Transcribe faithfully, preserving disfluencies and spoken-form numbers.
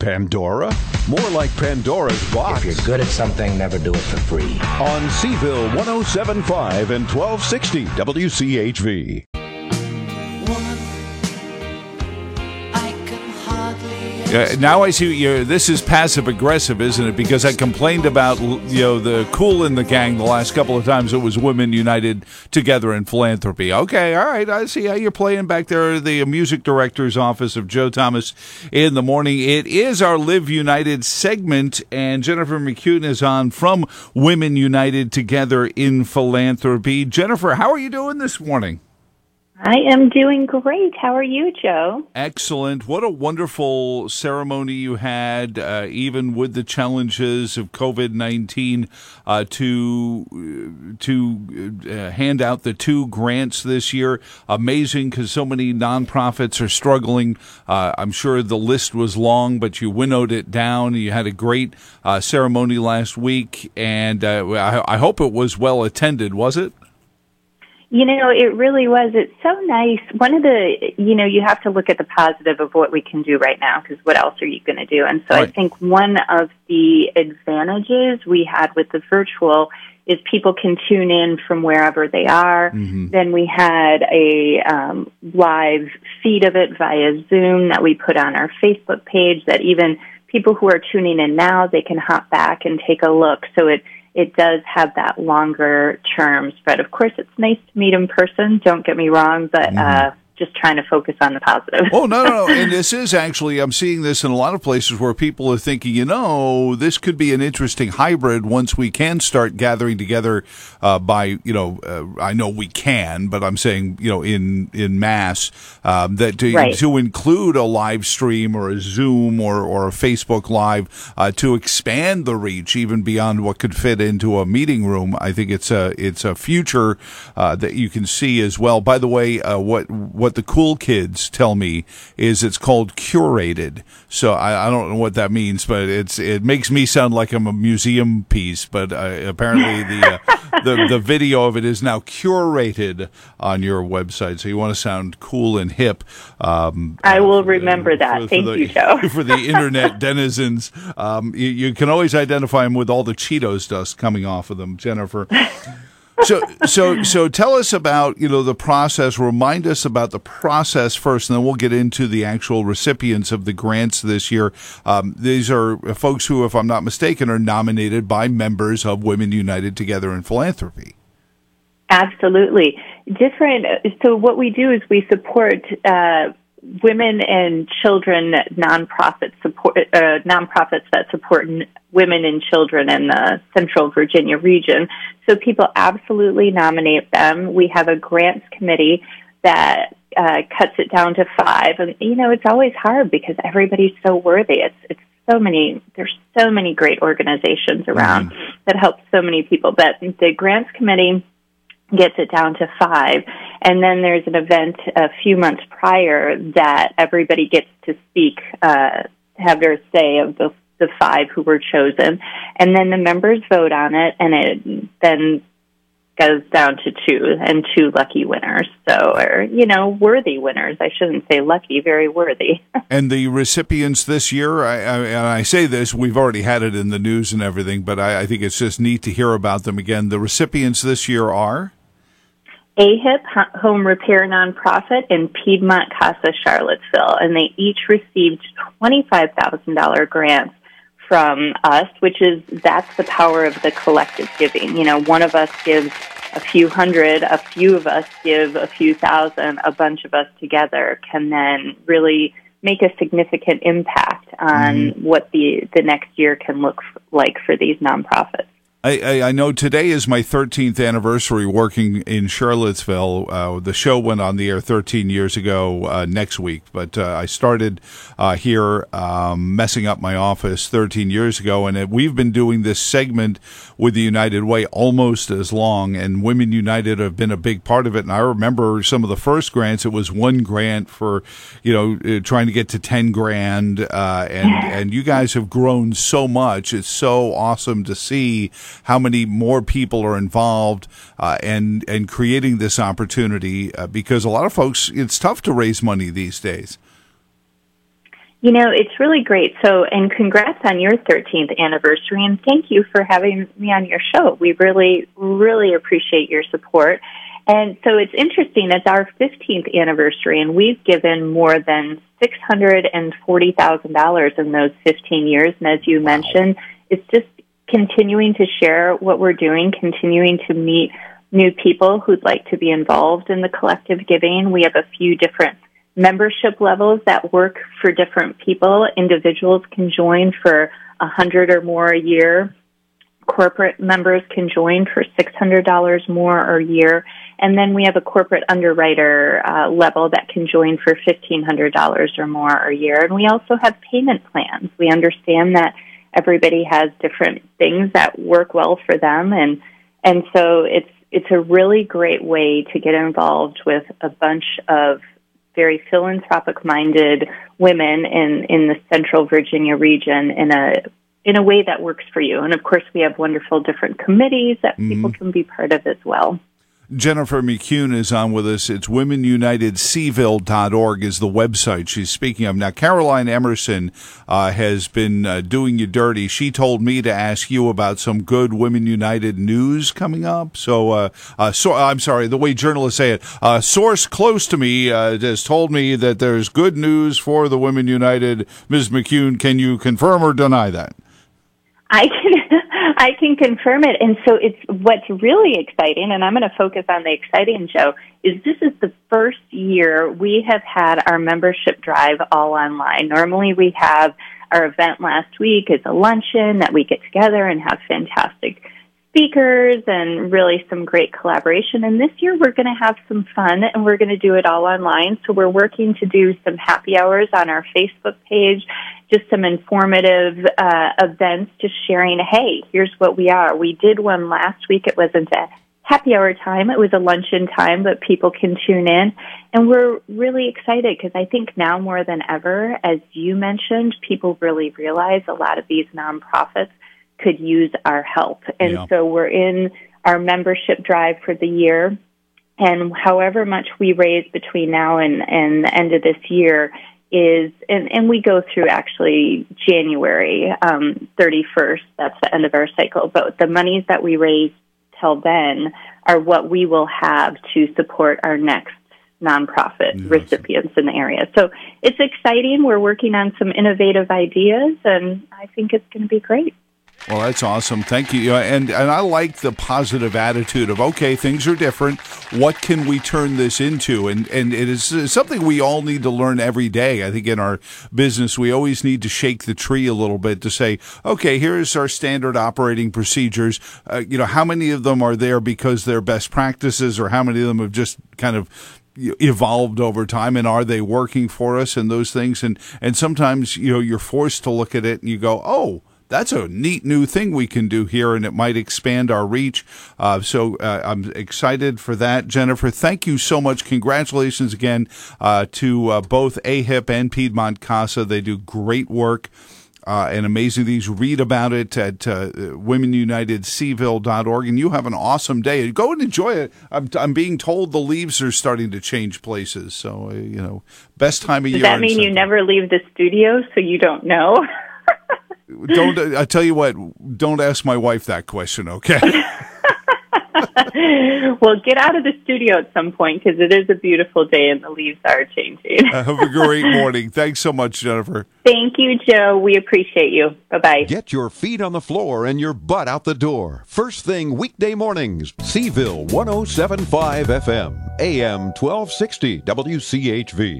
Pandora? More like Pandora's box. If you're good at something, never do it for free. On Seville one oh seven point five and twelve sixty W C H V. Uh, now I see you. This is passive aggressive, isn't it? Because I complained about you know the Kool in the Gang the last couple of times. It was Women United Together in Philanthropy. Okay, all right. I see how you're playing back there. The music director's office of Joe Thomas in the morning. It is our Live United segment, and Jennifer McCune is on from Women United Together in Philanthropy. Jennifer, how are you doing this morning? I am doing great. How are you, Joe? Excellent. What a wonderful ceremony you had, uh, even with the challenges of COVID nineteen, uh, to to uh, hand out the two grants this year. Amazing, because so many nonprofits are struggling. Uh, I'm sure the list was long, but you winnowed it down. You had a great uh, ceremony last week, and uh, I, I hope it was well attended, was it? You know, it really was. It's so nice. One of the, you know, you have to look at the positive of what we can do right now, because what else are you going to do? And so right. I think one of the advantages we had with the virtual is people can tune in from wherever they are. Mm-hmm. Then we had a um, live feed of it via Zoom that we put on our Facebook page that even people who are tuning in now, they can hop back and take a look. So it It does have that longer term spread. Of course, it's nice to meet in person, don't get me wrong, but mm. uh, just trying to focus on the positive. Oh, no, no, no. And this is actually, I'm seeing this in a lot of places where people are thinking, you know, this could be an interesting hybrid once we can start gathering together uh, by, you know, uh, I know we can, but I'm saying, you know, in, in mass, um, that to, right. to include a live stream or a Zoom or, or a Facebook Live uh, to expand the reach even beyond what could fit into a meeting room. I think it's a, it's a future uh, that you can see as well. By the way, uh, what, what What the cool kids tell me is it's called curated. So I, I don't know what that means, but it's it makes me sound like I'm a museum piece. But uh, apparently the, uh, the the video of it is now curated on your website. So you want to sound cool and hip. Um, I will uh, remember uh, that. For, Thank for the, you, Joe. For the internet denizens, um, you, you can always identify them with all the Cheetos dust coming off of them, Jennifer. So, so, so tell us about, you know, the process. Remind us about the process first, and then we'll get into the actual recipients of the grants this year. Um, these are folks who, if I'm not mistaken, are nominated by members of Women United Together in Philanthropy. Absolutely. Different. So what we do is we support uh, women and children nonprofit support uh, nonprofits that support n- women and children in the Central Virginia region. So people absolutely nominate them. We have a grants committee that uh, cuts it down to five, and you know it's always hard because everybody's so worthy. It's it's so many. There's so many great organizations around mm-hmm. that help so many people. But the grants committee gets it down to five. And then there's an event a few months prior that everybody gets to speak, uh, have their say of the, the five who were chosen. And then the members vote on it, and it then goes down to two, and two lucky winners. So, or, you know, worthy winners. I shouldn't say lucky, very worthy. And the recipients this year, I, I, and I say this, we've already had it in the news and everything, but I, I think it's just neat to hear about them again. The recipients this year are? A H I P Home Repair Nonprofit in Piedmont Casa, Charlottesville, and they each received twenty-five thousand dollars grants from us, which is, that's the power of the collective giving. You know, one of us gives a few hundred, a few of us give a few thousand, a bunch of us together can then really make a significant impact on mm-hmm. what the, the next year can look f- like for these nonprofits. I, I know today is my thirteenth anniversary working in Charlottesville. Uh, the show went on the air thirteen years ago uh, next week, but uh, I started uh, here um, messing up my office thirteen years ago, and it, we've been doing this segment with the United Way almost as long, and Women United have been a big part of it. And I remember some of the first grants, it was one grant for, you know, trying to get to ten grand, uh, and, and you guys have grown so much. It's so awesome to see how many more people are involved uh, and and creating this opportunity uh, because a lot of folks, it's tough to raise money these days. You know, it's really great. So, and congrats on your thirteenth anniversary, and thank you for having me on your show. We really, really appreciate your support. And so it's interesting, it's our fifteenth anniversary, and we've given more than six hundred forty thousand dollars in those fifteen years. And as you wow. mentioned, it's just continuing to share what we're doing, continuing to meet new people who'd like to be involved in the collective giving. We have a few different membership levels that work for different people. Individuals can join for a hundred or more a year. Corporate members can join for six hundred dollars more a year. And then we have a corporate underwriter uh, level that can join for fifteen hundred dollars or more a year. And we also have payment plans. We understand that everybody has different things that work well for them. And, and so it's, it's a really great way to get involved with a bunch of very philanthropic-minded women in, in the Central Virginia region in a in a way that works for you. And, of course, we have wonderful different committees that mm-hmm. people can be part of as well. Jennifer McCune is on with us. It's women united seville dot org is the website she's speaking of. Now, Caroline Emerson uh, has been uh, doing you dirty. She told me to ask you about some good Women United news coming up. So, uh, uh, so I'm sorry, the way journalists say it, a source close to me uh, has told me that there's good news for the Women United. Miz McCune, can you confirm or deny that? I can I can confirm it. And so it's what's really exciting, and I'm going to focus on the exciting, Joe, is this is the first year we have had our membership drive all online. Normally we have our event last week. It's a luncheon that we get together and have fantastic speakers and really some great collaboration. And this year we're going to have some fun, and we're going to do it all online. So we're working to do some happy hours on our Facebook page, just some informative uh, events, just sharing, hey, here's what we are. We did one last week. It wasn't a happy hour time. It was a luncheon time, but people can tune in. And we're really excited because I think now more than ever, as you mentioned, people really realize a lot of these nonprofits could use our help. And yeah. so we're in our membership drive for the year. And however much we raise between now and, and the end of this year is, and, and we go through actually January um, thirty-first, that's the end of our cycle, but the monies that we raise till then are what we will have to support our next nonprofit yes. recipients in the area. So it's exciting. We're working on some innovative ideas, and I think it's going to be great. Well, that's awesome. Thank you. And and I like the positive attitude of, okay, things are different. What can we turn this into? And and it is something we all need to learn every day. I think in our business, we always need to shake the tree a little bit to say, okay, here's our standard operating procedures. Uh, you know, how many of them are there because they're best practices, or how many of them have just kind of evolved over time, and are they working for us, and those things. And, and sometimes, you know, you're forced to look at it and you go, oh, that's a neat new thing we can do here, and it might expand our reach. Uh, so uh, I'm excited for that. Jennifer, thank you so much. Congratulations again uh, to uh, both A H I P and Piedmont CASA. They do great work uh, and amazing things. Read about it at uh, women united seville dot org, and you have an awesome day. Go and enjoy it. I'm, I'm being told the leaves are starting to change places, so, uh, you know, best time of year. Does that mean you never leave the studio, so you don't know? Don't I tell you what? Don't ask my wife that question, okay? Well, get out of the studio at some point, because it is a beautiful day and the leaves are changing. uh, have a great morning. Thanks so much, Jennifer. Thank you, Joe. We appreciate you. Bye bye. Get your feet on the floor and your butt out the door. First thing weekday mornings. Seville one oh seven point five F M, A M twelve sixty W C H V.